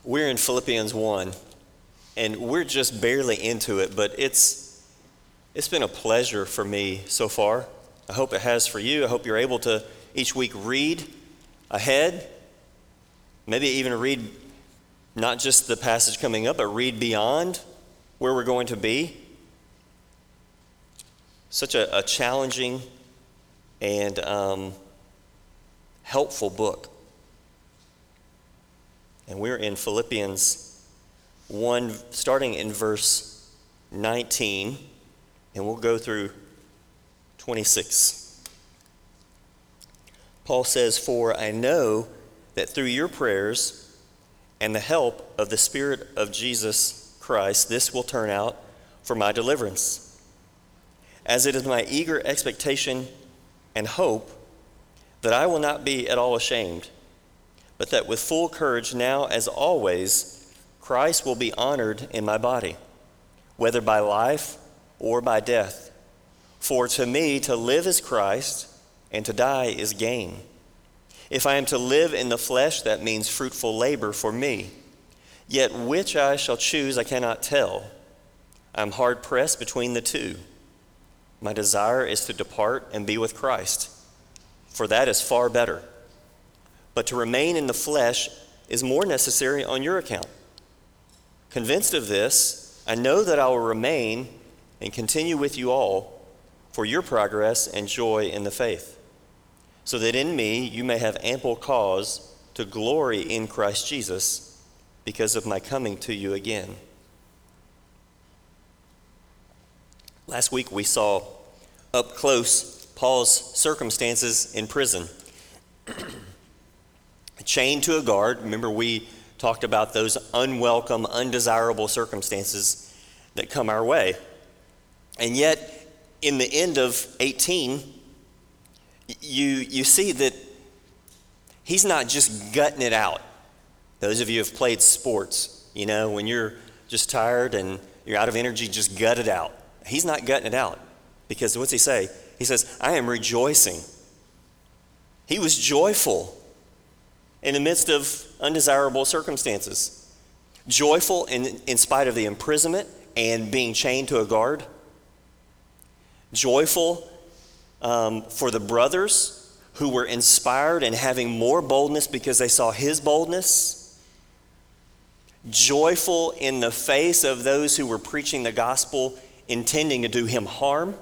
We're in Philippians 1, and we're just barely into it, but it's been a pleasure for me so far. I hope it has for you. I hope you're able to each week read ahead, maybe even read not just the passage coming up, but read beyond where we're going to be. Such a challenging and helpful book. And we're in Philippians 1, starting in verse 19, and we'll go through 26. Paul says, "For I know that through your prayers and the help of the Spirit of Jesus Christ, this will turn out for my deliverance. As it is my eager expectation and hope that I will not be at all ashamed, but that with full courage now as always, Christ will be honored in my body, whether by life or by death. For to me to live is Christ, and to die is gain. If I am to live in the flesh, that means fruitful labor for me. Yet which I shall choose I cannot tell. I am hard pressed between the two. My desire is to depart and be with Christ, for that is far better. But to remain in the flesh is more necessary on your account. Convinced of this, I know that I will remain and continue with you all for your progress and joy in the faith, so that in me you may have ample cause to glory in Christ Jesus because of my coming to you again." Last week we saw up close Paul's circumstances in prison. Chained to a guard. Remember, we talked about those unwelcome, undesirable circumstances that come our way. And yet, in the end of 18, you see that he's not just gutting it out. Those of you who have played sports, when you're just tired and you're out of energy, just gut it out. He's not gutting it out, because what's he say? He says, I am rejoicing. He was joyful in the midst of undesirable circumstances. Joyful in spite of the imprisonment and being chained to a guard. Joyful for the brothers who were inspired and having more boldness because they saw his boldness. Joyful in the face of those who were preaching the gospel intending to do him harm.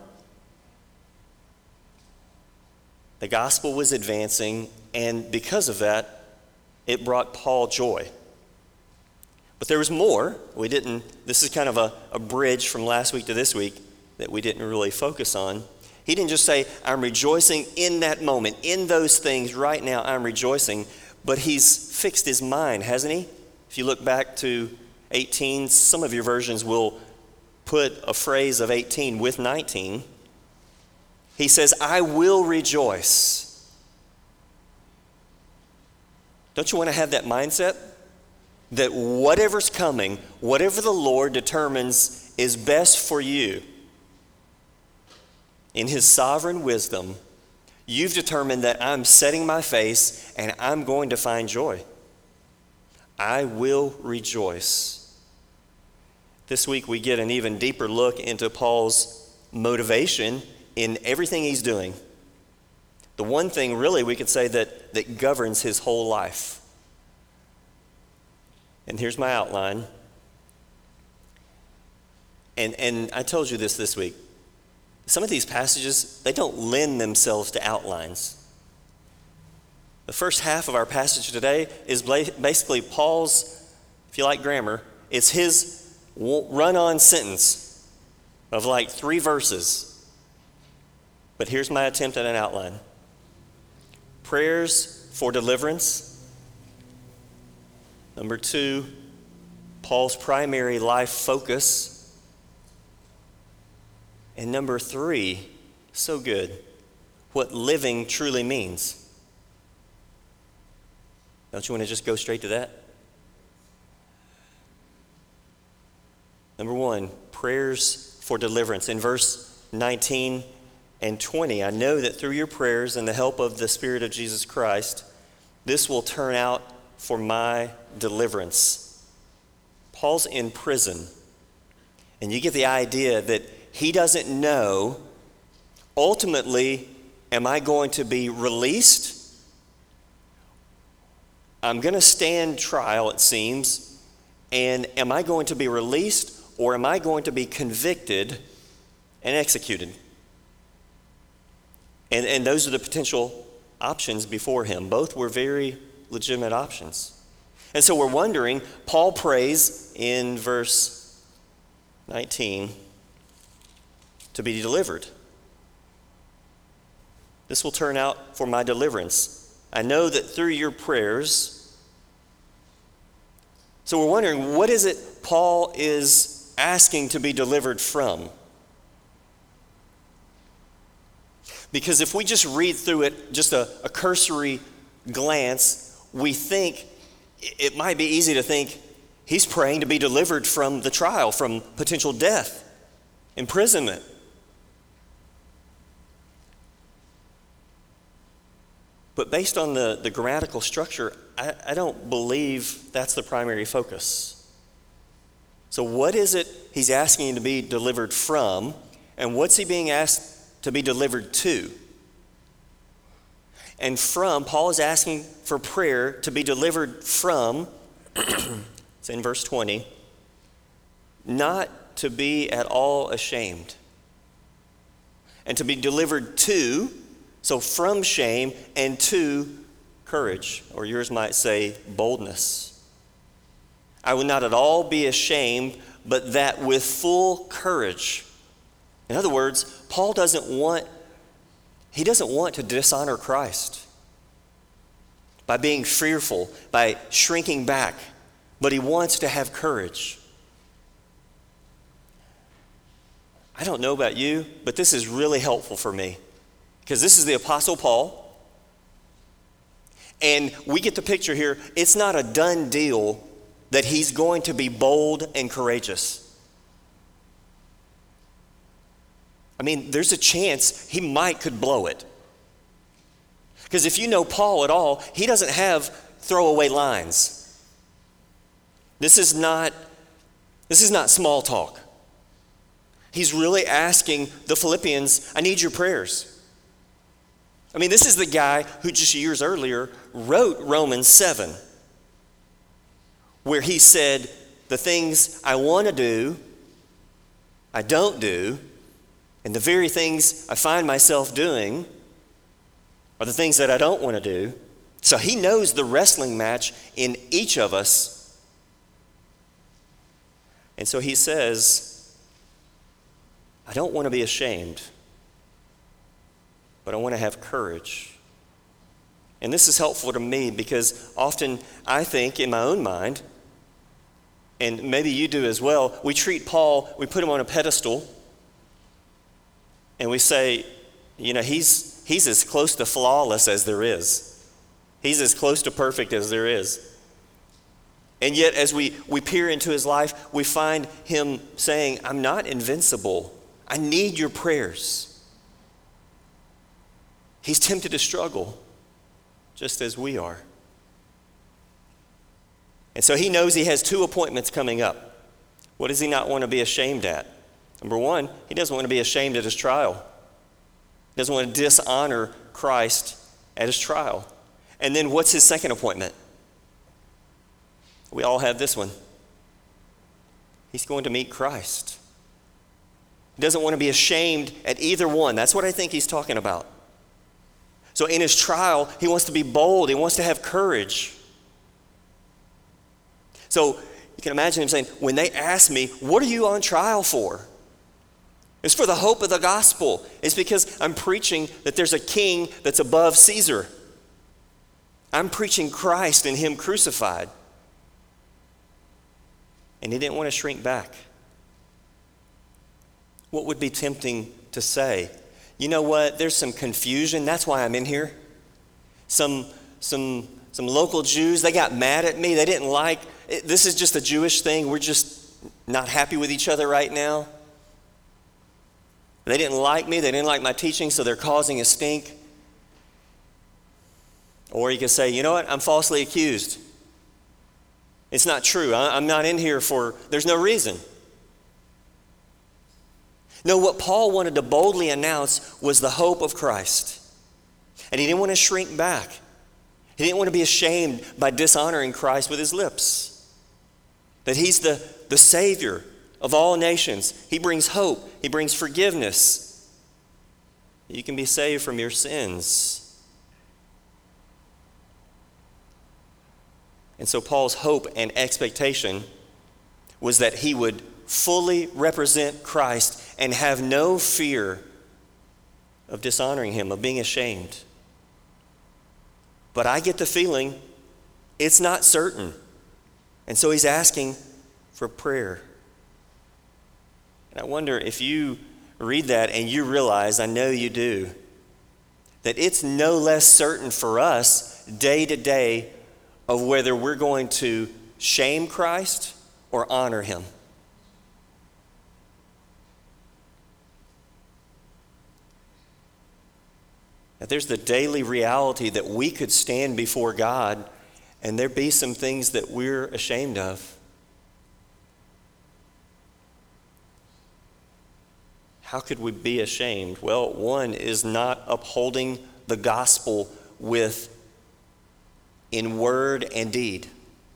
The gospel was advancing, and because of that, it brought Paul joy. But there was more. This is kind of a bridge from last week to this week that we didn't really focus on. He didn't just say, I'm rejoicing in that moment, in those things right now, I'm rejoicing. But he's fixed his mind, hasn't he? If you look back to 18, some of your versions will put a phrase of 18 with 19. He says, I will rejoice. Don't you want to have that mindset? That whatever's coming, whatever the Lord determines is best for you, in his sovereign wisdom, you've determined that I'm setting my face and I'm going to find joy. I will rejoice. This week we get an even deeper look into Paul's motivation in everything he's doing. The one thing really we could say that governs his whole life. And here's my outline. And I told you this week. Some of these passages, they don't lend themselves to outlines. The first half of our passage today is basically Paul's, if you like grammar, it's his run-on sentence of like 3 verses. But here's my attempt at an outline. Prayers for deliverance. Number 2, Paul's primary life focus. And number 3, so good, what living truly means. Don't you want to just go straight to that? Number 1, prayers for deliverance. In verse 19 and 20, I know that through your prayers and the help of the Spirit of Jesus Christ, this will turn out for my deliverance. Paul's in prison. And you get the idea that he doesn't know, ultimately, am I going to be released? I'm going to stand trial, it seems. And am I going to be released, or am I going to be convicted and executed? And those are the potential options before him. Both were very legitimate options. And so we're wondering, Paul prays in verse 19 to be delivered. This will turn out for my deliverance. I know that through your prayers. So we're wondering, what is it Paul is asking to be delivered from? Because if we just read through it, just a cursory glance, we think, it might be easy to think, he's praying to be delivered from the trial, from potential death, imprisonment. But based on the grammatical structure, I don't believe that's the primary focus. So what is it he's asking to be delivered from, and what's he being asked to be delivered to? And from, Paul is asking for prayer to be delivered from, it's in verse 20, not to be at all ashamed. And to be delivered to, so from shame, and to courage, or yours might say boldness. I will not at all be ashamed, but that with full courage. In other words, Paul doesn't want to dishonor Christ by being fearful, by shrinking back, but he wants to have courage. I don't know about you, but this is really helpful for me, because this is the Apostle Paul, and we get the picture here. It's not a done deal that he's going to be bold and courageous. I mean, there's a chance he could blow it. Because if you know Paul at all, he doesn't have throwaway lines. This is not small talk. He's really asking the Philippians, I need your prayers. I mean, this is the guy who just years earlier wrote Romans 7, where he said, the things I want to do, I don't do, and the very things I find myself doing are the things that I don't want to do. So he knows the wrestling match in each of us. And so he says, I don't want to be ashamed, but I want to have courage. And this is helpful to me because often I think in my own mind, and maybe you do as well, we treat Paul, we put him on a pedestal, and we say, you know, he's as close to flawless as there is. He's as close to perfect as there is. And yet as we peer into his life, we find him saying, I'm not invincible. I need your prayers. He's tempted to struggle, just as we are. And so he knows he has 2 appointments coming up. What does he not want to be ashamed at? Number 1, he doesn't want to be ashamed at his trial. He doesn't want to dishonor Christ at his trial. And then what's his second appointment? We all have this one. He's going to meet Christ. He doesn't want to be ashamed at either one. That's what I think he's talking about. So in his trial, he wants to be bold. He wants to have courage. So you can imagine him saying, when they ask me, what are you on trial for? It's for the hope of the gospel. It's because I'm preaching that there's a king that's above Caesar. I'm preaching Christ and him crucified. And he didn't want to shrink back. What would be tempting to say? You know what? There's some confusion. That's why I'm in here. Some local Jews, they got mad at me. They didn't like it. This is just a Jewish thing. We're just not happy with each other right now. They didn't like me. They didn't like my teaching, so they're causing a stink. Or you can say, you know what? I'm falsely accused. It's not true. I'm not in here there's no reason. No, what Paul wanted to boldly announce was the hope of Christ. And he didn't want to shrink back. He didn't want to be ashamed by dishonoring Christ with his lips. That he's the Savior of all nations. He brings hope. He brings forgiveness. You can be saved from your sins. And so Paul's hope and expectation was that he would fully represent Christ and have no fear of dishonoring him, of being ashamed. But I get the feeling it's not certain. And so he's asking for prayer. And I wonder if you read that and you realize, I know you do, that it's no less certain for us day to day of whether we're going to shame Christ or honor him. That there's the daily reality that we could stand before God and there be some things that we're ashamed of. How could we be ashamed? Well, one is not upholding the gospel in word and deed.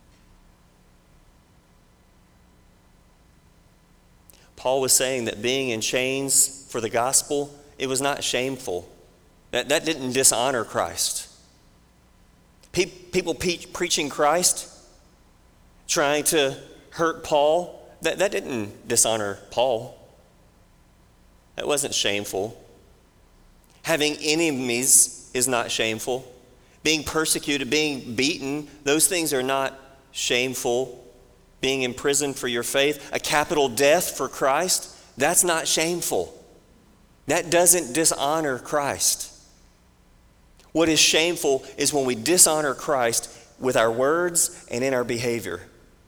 Paul was saying that being in chains for the gospel, it was not shameful. That didn't dishonor Christ. People preaching Christ, trying to hurt Paul, that didn't dishonor Paul. That wasn't shameful. Having enemies is not shameful. Being persecuted, being beaten, those things are not shameful. Being imprisoned for your faith, a capital death for Christ, that's not shameful. That doesn't dishonor Christ. What is shameful is when we dishonor Christ with our words and in our behavior.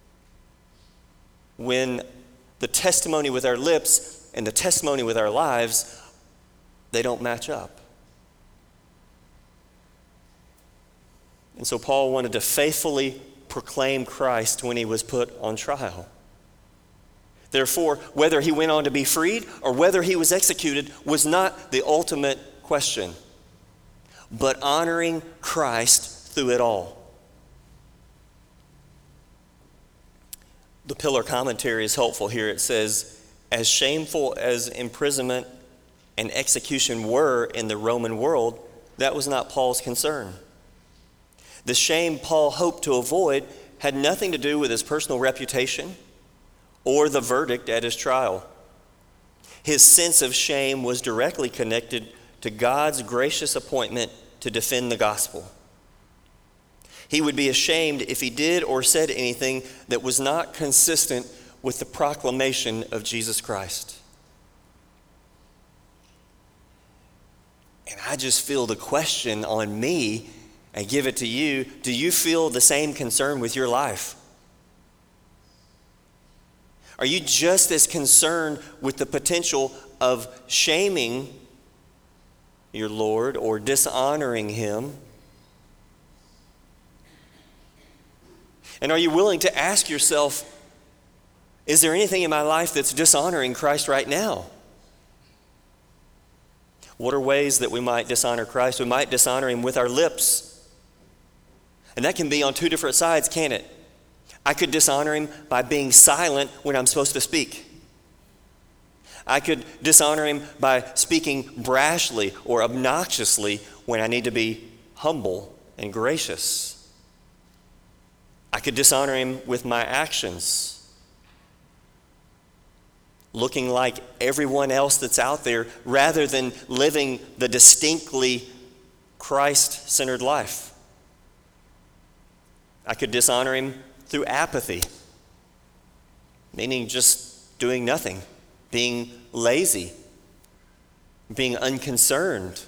When the testimony with our lips and the testimony with our lives, they don't match up. And so Paul wanted to faithfully proclaim Christ when he was put on trial. Therefore, whether he went on to be freed or whether he was executed was not the ultimate question, but honoring Christ through it all. The Pillar commentary is helpful here. It says, as shameful as imprisonment and execution were in the Roman world, that was not Paul's concern. The shame Paul hoped to avoid had nothing to do with his personal reputation or the verdict at his trial. His sense of shame was directly connected to God's gracious appointment to defend the gospel. He would be ashamed if he did or said anything that was not consistent with the proclamation of Jesus Christ. And I just feel the question on me and give it to you. Do you feel the same concern with your life? Are you just as concerned with the potential of shaming your Lord or dishonoring him? And are you willing to ask yourself, is there anything in my life that's dishonoring Christ right now? What are ways that we might dishonor Christ? We might dishonor him with our lips. And that can be on two different sides, can't it? I could dishonor him by being silent when I'm supposed to speak. I could dishonor him by speaking brashly or obnoxiously when I need to be humble and gracious. I could dishonor him with my actions, looking like everyone else that's out there rather than living the distinctly Christ-centered life. I could dishonor him through apathy, meaning just doing nothing, being lazy, being unconcerned.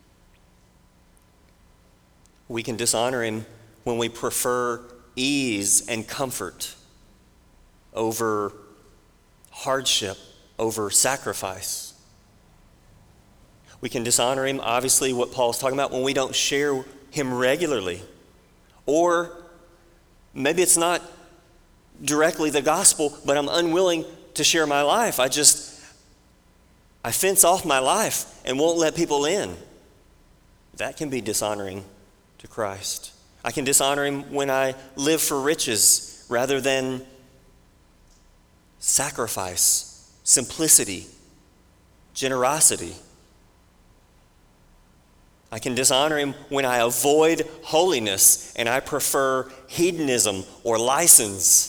We can dishonor him when we prefer ease and comfort over hardship, over sacrifice. We can dishonor him, obviously, what Paul's talking about, when we don't share him regularly. Or maybe it's not directly the gospel, but I'm unwilling to share my life. I fence off my life and won't let people in. That can be dishonoring to Christ. I can dishonor him when I live for riches rather than sacrifice, simplicity, generosity. I can dishonor him when I avoid holiness and I prefer hedonism or license.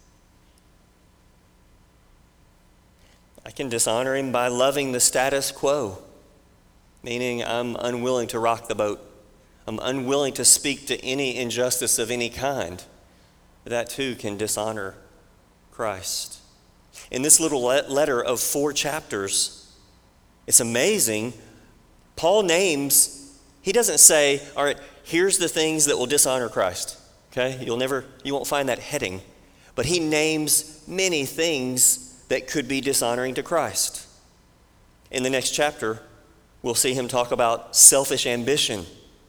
I can dishonor him by loving the status quo, meaning I'm unwilling to rock the boat. I'm unwilling to speak to any injustice of any kind. That too can dishonor Christ. In this little letter of 4 chapters, it's amazing. Paul he doesn't say, all right, here's the things that will dishonor Christ. Okay? You won't find that heading. But he names many things that could be dishonoring to Christ. In the next chapter, we'll see him talk about selfish ambition.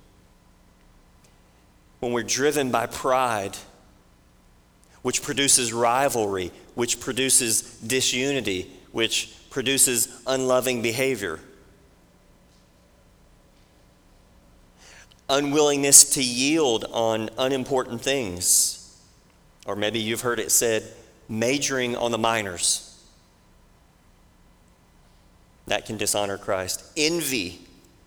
When we're driven by pride, which produces rivalry, which produces disunity, which produces unloving behavior. Unwillingness to yield on unimportant things. Or maybe you've heard it said, majoring on the minors. That can dishonor Christ. Envy.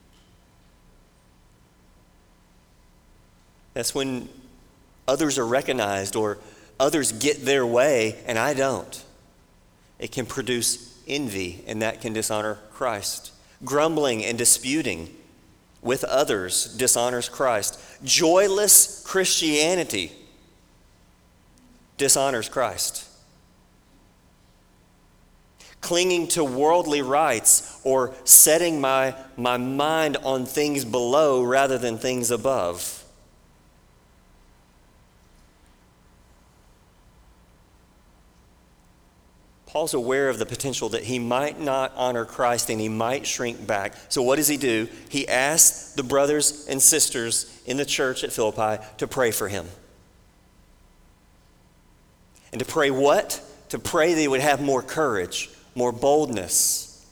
That's when others are recognized or others get their way and I don't. It can produce envy, and that can dishonor Christ. Grumbling and disputing with others dishonors Christ. Joyless Christianity dishonors Christ. Clinging to worldly rights or setting my mind on things below rather than things above. Paul's aware of the potential that he might not honor Christ and he might shrink back. So what does he do? He asks the brothers and sisters in the church at Philippi to pray for him. And to pray what? To pray that he would have more courage, more boldness.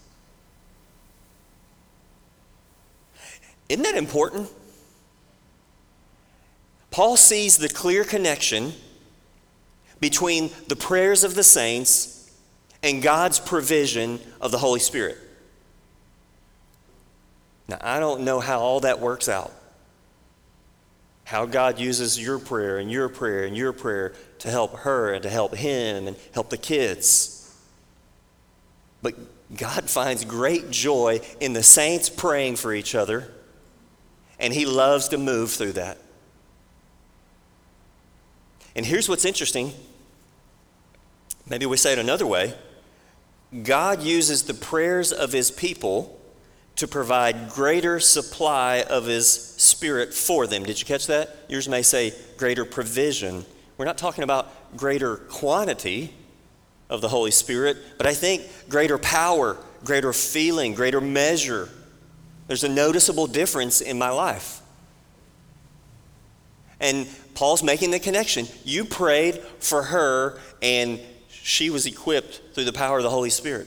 Isn't that important? Paul sees the clear connection between the prayers of the saints and God's provision of the Holy Spirit. Now, I don't know how all that works out. How God uses your prayer and your prayer and your prayer to help her and to help him and help the kids. But God finds great joy in the saints praying for each other, and he loves to move through that. And here's what's interesting. Maybe we say it another way. God uses the prayers of his people to provide greater supply of his Spirit for them. Did you catch that? Yours may say greater provision. We're not talking about greater quantity of the Holy Spirit, but I think greater power, greater feeling, greater measure. There's a noticeable difference in my life. And Paul's making the connection. You prayed for her and she was equipped through the power of the Holy Spirit.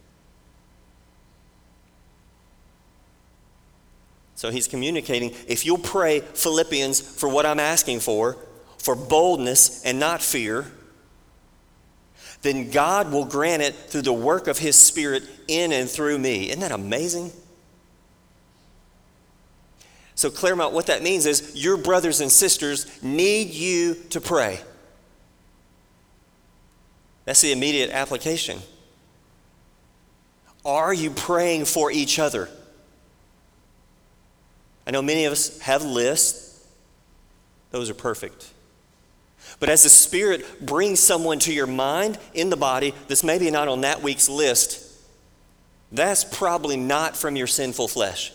So he's communicating, if you'll pray, Philippians, for what I'm asking for boldness and not fear, then God will grant it through the work of his Spirit in and through me. Isn't that amazing? So Claremont, what that means is your brothers and sisters need you to pray. That's the immediate application. Are you praying for each other? I know many of us have lists. Those are perfect. But as the Spirit brings someone to your mind in the body that's maybe not on that week's list, that's probably not from your sinful flesh.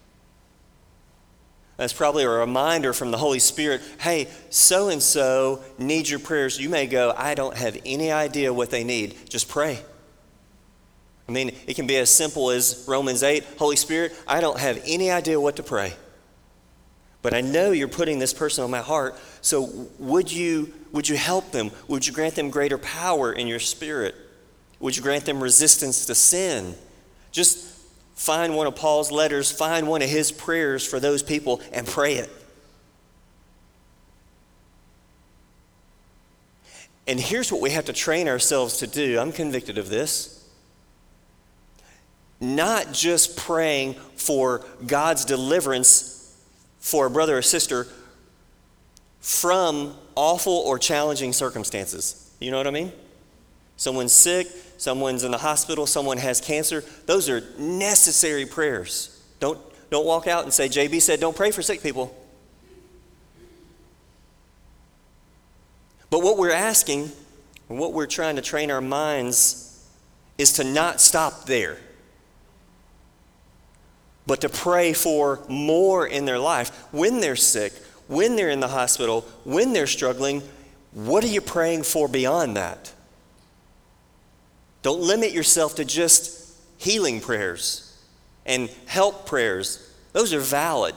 That's probably a reminder from the Holy Spirit, hey, so-and-so needs your prayers. You may go, I don't have any idea what they need. Just pray. I mean, it can be as simple as Romans 8, Holy Spirit, I don't have any idea what to pray. But I know you're putting this person on my heart, so would you would you help them? Would you grant them greater power in your spirit? Would you grant them resistance to sin? Just find one of Paul's letters, find one of his prayers for those people and pray it. And here's what we have to train ourselves to do. I'm convicted of this. Not just praying for God's deliverance for a brother or sister from awful or challenging circumstances. You know what I mean? Someone's sick, someone's in the hospital, someone has cancer. Those are necessary prayers. Don't walk out and say, JB said don't pray for sick people. But what we're asking, and what we're trying to train our minds, is to not stop there, but to pray for more in their life. When they're sick, when they're in the hospital, when they're struggling, what are you praying for beyond that? Don't limit yourself to just healing prayers and help prayers. Those are valid.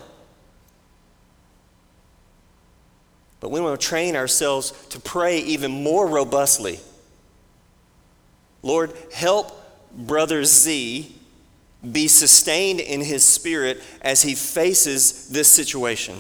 But we want to train ourselves to pray even more robustly. Lord, help Brother Z be sustained in his spirit as he faces this situation.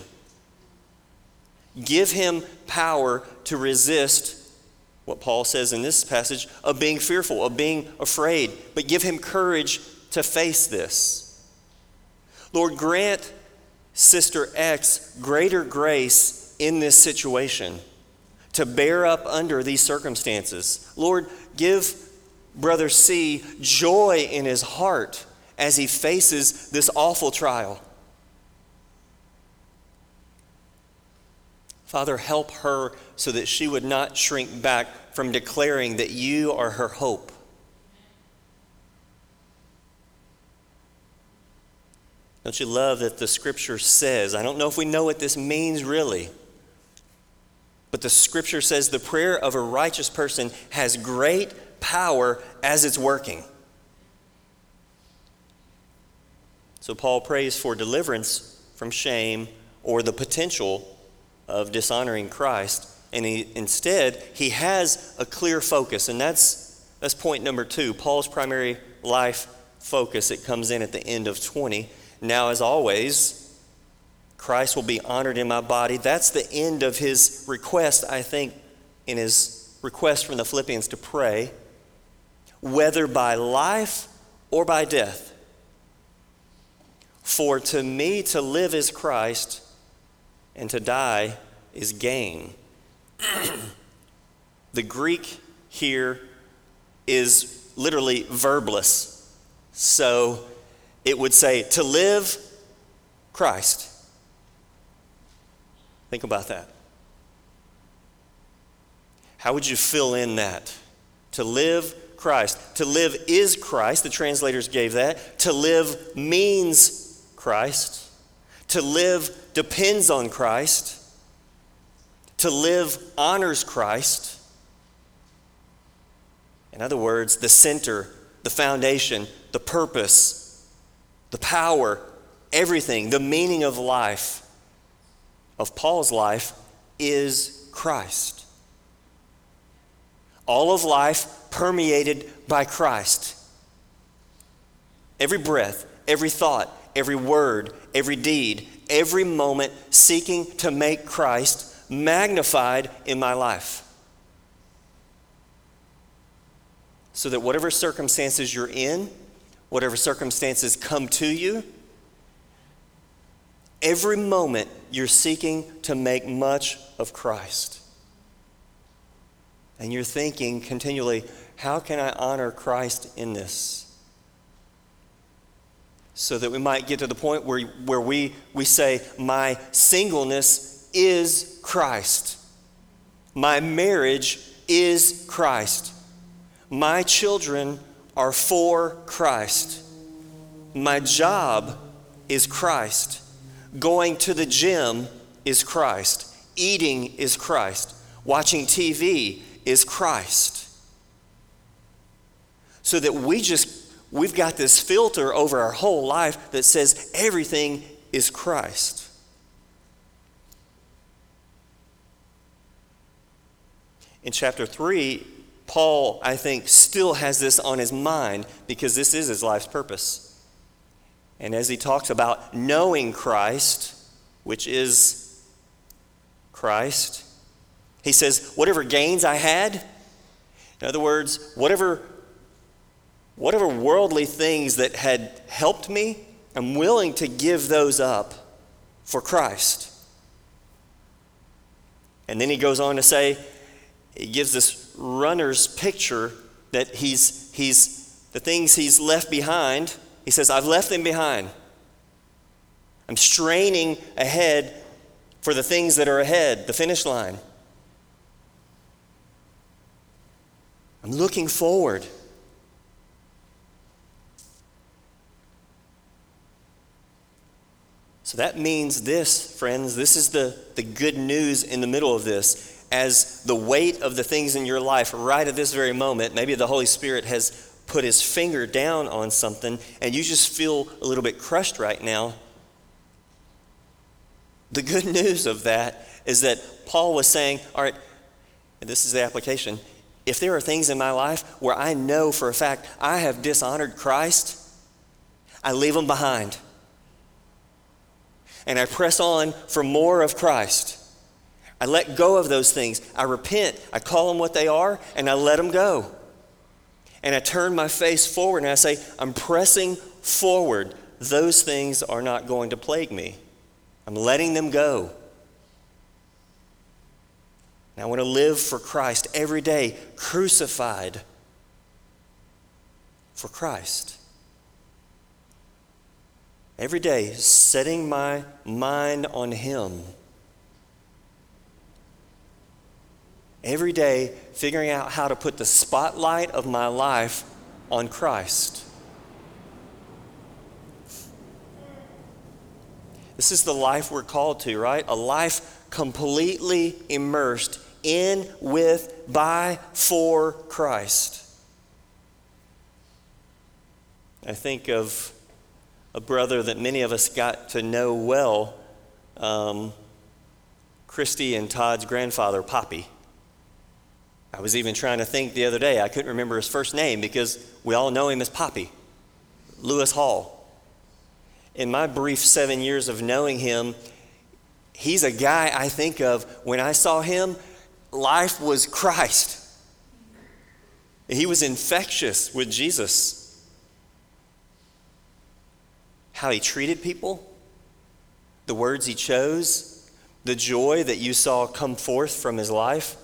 Give him power to resist what Paul says in this passage of being fearful, of being afraid, but give him courage to face this. Lord, grant Sister X greater grace in this situation to bear up under these circumstances. Lord, give Brother C joy in his heart as he faces this awful trial. Father, help her so that she would not shrink back from declaring that you are her hope. Don't you love that the scripture says, I don't know if we know what this means really, but the scripture says the prayer of a righteous person has great power as it's working. So Paul prays for deliverance from shame or the potential of dishonoring Christ. And instead, he has a clear focus. And that's point number 2, Paul's primary life focus. It comes in at the end of 20. Now, as always, Christ will be honored in my body. That's the end of his request, I think, in his request from the Philippians to pray, whether by life or by death. For to me to live is Christ, and to die is gain. The Greek here is literally verbless. So it would say, to live, Christ. Think about that. How would you fill in that? To live, Christ. To live is Christ. The translators gave that. To live means Christ. To live depends on Christ. To live honors Christ. In other words, the center, the foundation, the purpose, the power, everything, the meaning of life, of Paul's life, is Christ. All of life permeated by Christ. Every breath, every thought, every word, every deed, every moment seeking to make Christ magnified in my life. So that whatever circumstances you're in, whatever circumstances come to you, every moment you're seeking to make much of Christ. And you're thinking continually, how can I honor Christ in this? So that we might get to the point where we say, my singleness is Christ. My marriage is Christ. My children are for Christ. My job is Christ. Going to the gym is Christ. Eating is Christ. Watching TV is Christ. So that we've got this filter over our whole life that says everything is Christ. In chapter 3, Paul, I think, still has this on his mind because this is his life's purpose. And as he talks about knowing Christ, which is Christ, he says, whatever gains I had, in other words, whatever worldly things that had helped me, I'm willing to give those up for Christ. And then he goes on to say, he gives this runner's picture that he's the things he's left behind. He says, I've left them behind. I'm straining ahead for the things that are ahead, the finish line. I'm looking forward. So that means this, friends, this is the good news in the middle of this. As the weight of the things in your life right at this very moment, maybe the Holy Spirit has put his finger down on something and you just feel a little bit crushed right now. The good news of that is that Paul was saying, all right, and this is the application, if there are things in my life where I know for a fact I have dishonored Christ, I leave them behind. And I press on for more of Christ. I let go of those things. I repent. I call them what they are, and I let them go. And I turn my face forward, and I say, I'm pressing forward. Those things are not going to plague me. I'm letting them go. And I want to live for Christ every day, crucified for Christ. Every day, setting my mind on Him. Every day, figuring out how to put the spotlight of my life on Christ. This is the life we're called to, right? A life completely immersed in, with, by, for Christ. I think of a brother that many of us got to know well, Christy and Todd's grandfather, Poppy. I was even trying to think the other day. I couldn't remember his first name because we all know him as Poppy, Lewis Hall. In my brief 7 years of knowing him, he's a guy I think of when I saw him, life was Christ. He was infectious with Jesus. How he treated people, the words he chose, the joy that you saw come forth from his life.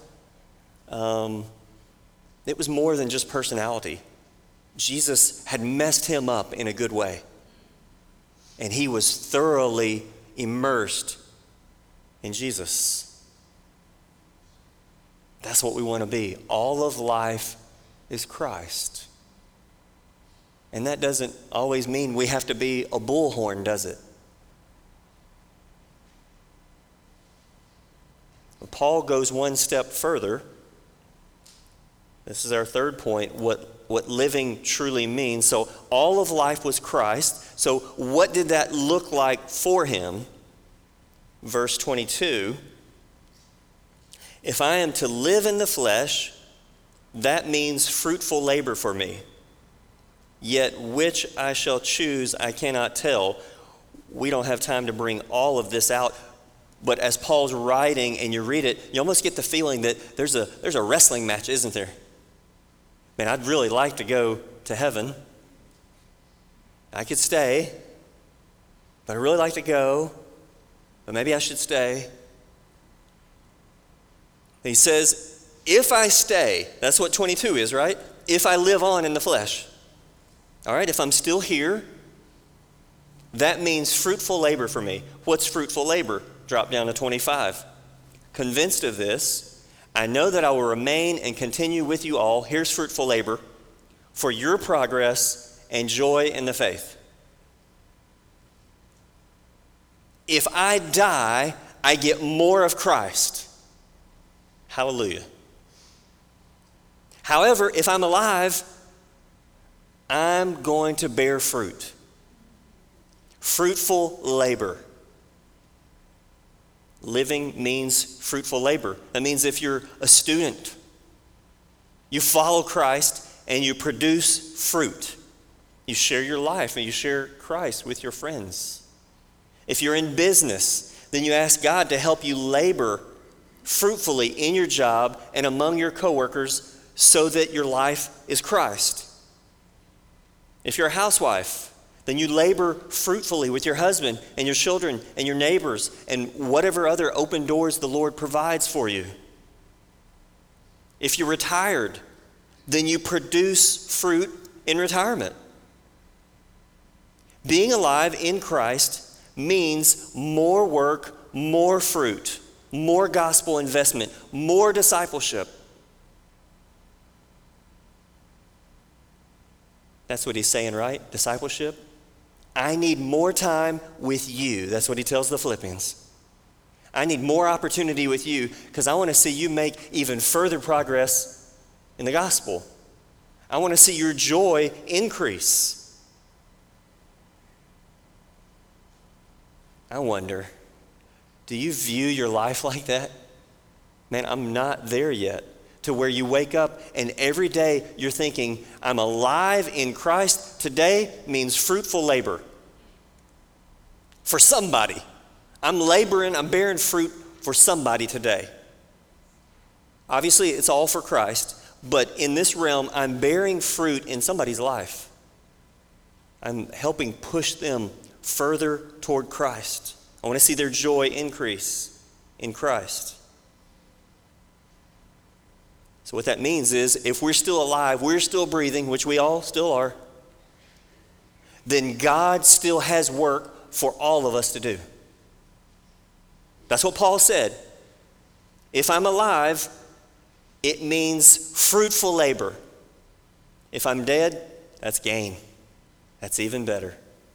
It was more than just personality. Jesus had messed him up in a good way. And he was thoroughly immersed in Jesus. That's what we want to be. All of life is Christ. And that doesn't always mean we have to be a bullhorn, does it? Paul goes one step further. This is our third point, what living truly means. So all of life was Christ. So what did that look like for him? Verse 22, if I am to live in the flesh, that means fruitful labor for me. Yet which I shall choose, I cannot tell. We don't have time to bring all of this out. But as Paul's writing and you read it, you almost get the feeling that there's a wrestling match, isn't there? Man, I'd really like to go to heaven. I could stay, but I'd really like to go, but maybe I should stay. He says, if I stay, that's what 22 is, right? If I live on in the flesh. All right, if I'm still here, that means fruitful labor for me. What's fruitful labor? Drop down to 25. Convinced of this, I know that I will remain and continue with you all. Here's fruitful labor for your progress and joy in the faith. If I die, I get more of Christ. Hallelujah. However, if I'm alive, I'm going to bear fruit. Fruitful labor. Living means fruitful labor. That means if you're a student, You follow Christ and you produce fruit. You share your life and you share Christ with your friends. If you're in business, then you ask God to help you labor fruitfully in your job and among your coworkers so that your life is Christ. If you're a housewife, then you labor fruitfully with your husband and your children and your neighbors and whatever other open doors the Lord provides for you. If you're retired, then you produce fruit in retirement. Being alive in Christ means more work, more fruit, more gospel investment, more discipleship. That's what he's saying, right? Discipleship. I need more time with you. That's what he tells the Philippians. I need more opportunity with you because I want to see you make even further progress in the gospel. I want to see your joy increase. I wonder, do you view your life like that? Man, I'm not there yet. To where you wake up and every day you're thinking, I'm alive in Christ. Today means fruitful labor. For somebody. I'm laboring, I'm bearing fruit for somebody today. Obviously, it's all for Christ, but in this realm, I'm bearing fruit in somebody's life. I'm helping push them further toward Christ. I want to see their joy increase in Christ. So what that means is, if we're still alive, we're still breathing, which we all still are, then God still has work for all of us to do. That's what Paul said. If I'm alive, it means fruitful labor. If I'm dead, that's gain. That's even better.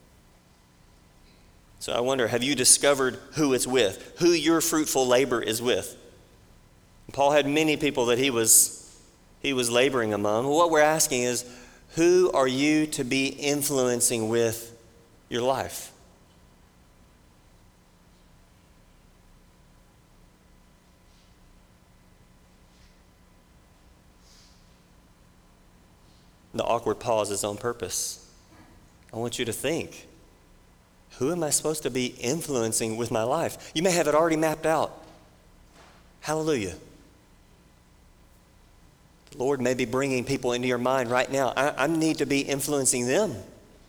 So I wonder, have you discovered who it's with? Who your fruitful labor is with? Paul had many people that he was laboring among. What we're asking is, who are you to be influencing with your life? The awkward pause is on purpose. I want you to think, who am I supposed to be influencing with my life? You may have it already mapped out. Hallelujah. The Lord may be bringing people into your mind right now. I need to be influencing them.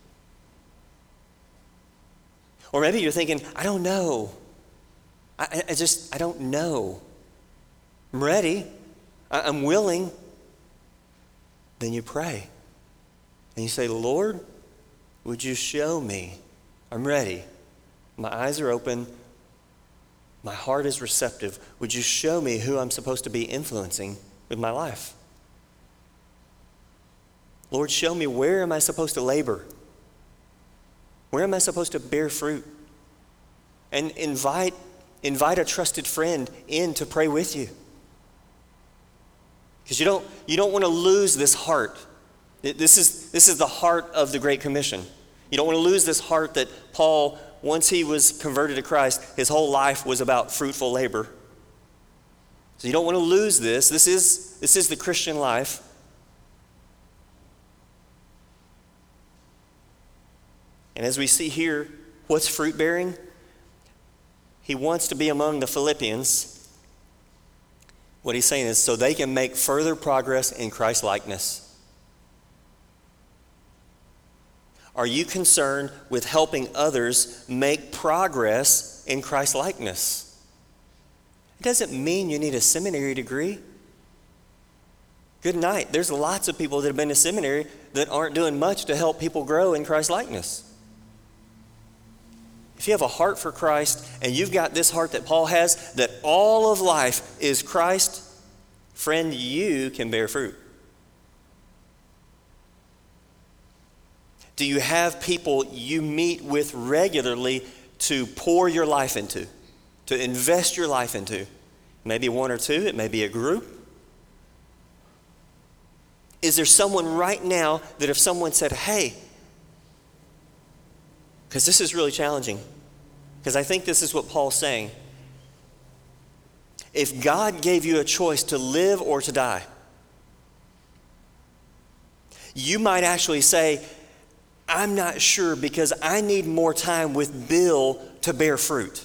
Or maybe you're thinking, I don't know. I don't know. I'm ready. I'm willing. Then you pray. And you say, Lord, would you show me? I'm ready. My eyes are open. My heart is receptive. Would you show me who I'm supposed to be influencing with my life? Lord, show me, where am I supposed to labor? Where am I supposed to bear fruit? And invite a trusted friend in to pray with you. Because you don't want to lose this heart. This is the heart of the Great Commission. You don't want to lose this heart that Paul, once he was converted to Christ, his whole life was about fruitful labor. So you don't want to lose this. This is the Christian life. And as we see here, what's fruit bearing? He wants to be among the Philippians. What he's saying is so they can make further progress in Christ likeness. Are you concerned with helping others make progress in Christ likeness? It doesn't mean you need a seminary degree. Good night. There's lots of people that have been to seminary that aren't doing much to help people grow in Christ likeness. If you have a heart for Christ and you've got this heart that Paul has, that all of life is Christ, friend, you can bear fruit. Do you have people you meet with regularly to pour your life into, to invest your life into? Maybe one or two, it may be a group. Is there someone right now that if someone said, hey, because this is really challenging, because I think this is what Paul's saying. If God gave you a choice to live or to die, You might actually say, I'm not sure because I need more time with Bill to bear fruit.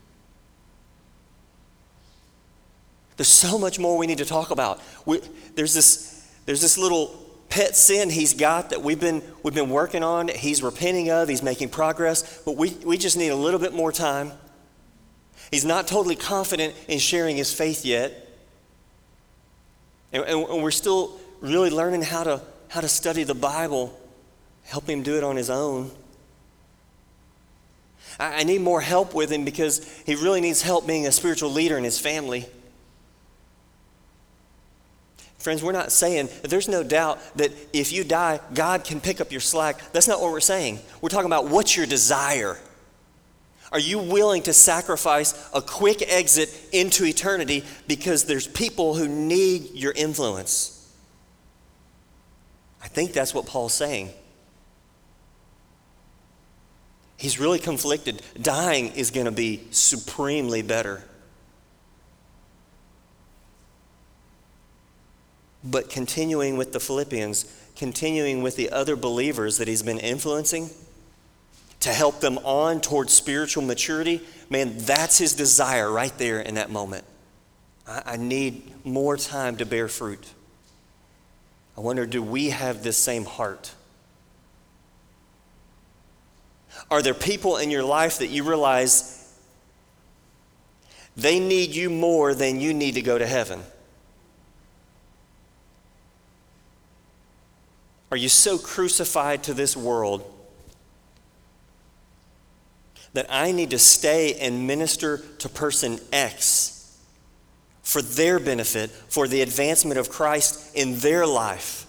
There's so much more we need to talk about. There's this little pet sin he's got that we've been working on. He's repenting of. He's making progress, but we just need a little bit more time. He's not totally confident in sharing his faith yet, and we're still really learning how to study the Bible. Help him do it on his own. I need more help with him because he really needs help being a spiritual leader in his family. Friends, we're not saying, there's no doubt that if you die, God can pick up your slack. That's not what we're saying. We're talking about what's your desire. Are you willing to sacrifice a quick exit into eternity because there's people who need your influence? I think that's what Paul's saying. He's really conflicted. Dying is going to be supremely better. But continuing with the Philippians, continuing with the other believers that he's been influencing to help them on towards spiritual maturity, man, that's his desire right there in that moment. I need more time to bear fruit. I wonder, do we have this same heart? Are there people in your life that you realize they need you more than you need to go to heaven? Are you so crucified to this world that I need to stay and minister to person X for their benefit, for the advancement of Christ in their life?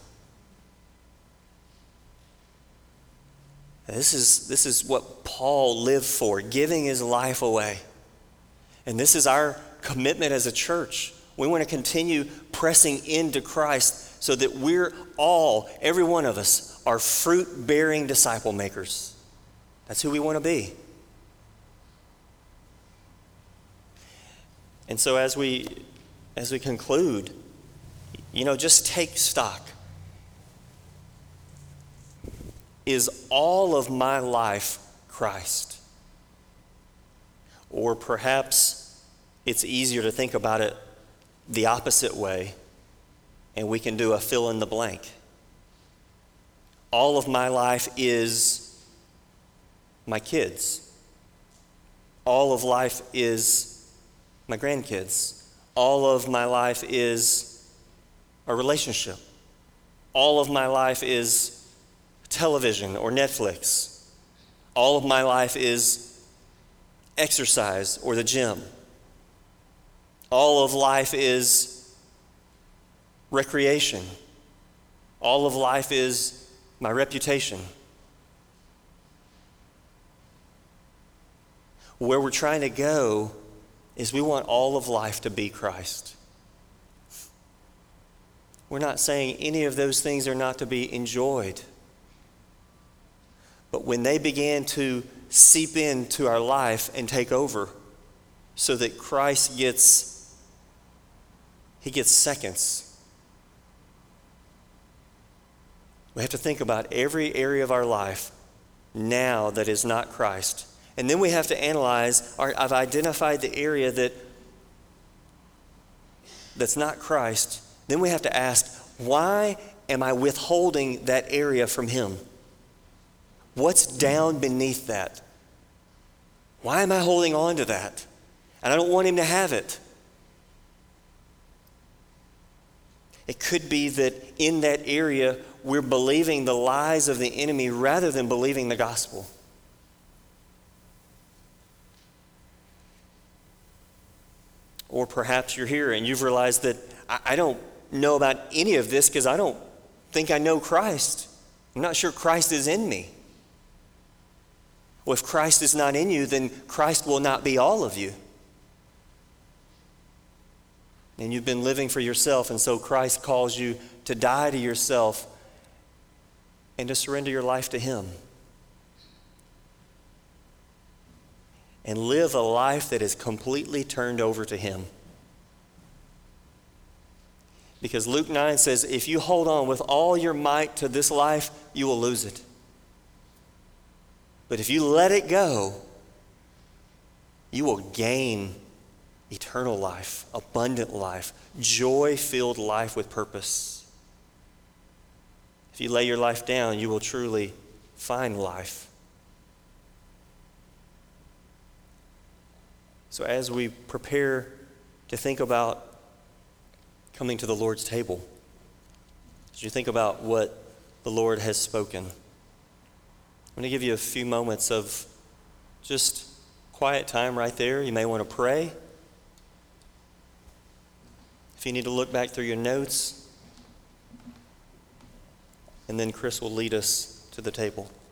This is what Paul lived for, giving his life away. And this is our commitment as a church. We want to continue pressing into Christ so that we're all, every one of us, are fruit-bearing disciple makers. That's who we want to be. And so as we conclude, just take stock. Is all of my life Christ? Or perhaps it's easier to think about it the opposite way, and we can do a fill in the blank. All of my life is my kids. All of life is my grandkids. All of my life is a relationship. All of my life is television or Netflix. All of my life is exercise or the gym. All of life is recreation. All of life is my reputation. Where we're trying to go is we want all of life to be Christ. We're not saying any of those things are not to be enjoyed. But when they began to seep into our life and take over so that Christ gets seconds, we have to think about every area of our life now that is not Christ. And then we have to analyze, I've identified the area that's not Christ. Then we have to ask, why am I withholding that area from Him? What's down beneath that? Why am I holding on to that? And I don't want Him to have it. It could be that in that area, we're believing the lies of the enemy rather than believing the gospel. Or perhaps you're here and you've realized that I don't know about any of this because I don't think I know Christ. I'm not sure Christ is in me. Well, if Christ is not in you, then Christ will not be all of you. And you've been living for yourself, and so Christ calls you to die to yourself and to surrender your life to Him. And live a life that is completely turned over to Him. Because Luke 9 says, if you hold on with all your might to this life, you will lose it. But if you let it go, you will gain eternal life, abundant life, joy-filled life with purpose. If you lay your life down, you will truly find life. So as we prepare to think about coming to the Lord's table, as you think about what the Lord has spoken, I'm going to give you a few moments of just quiet time right there. You may want to pray. If you need to look back through your notes, and then Chris will lead us to the table.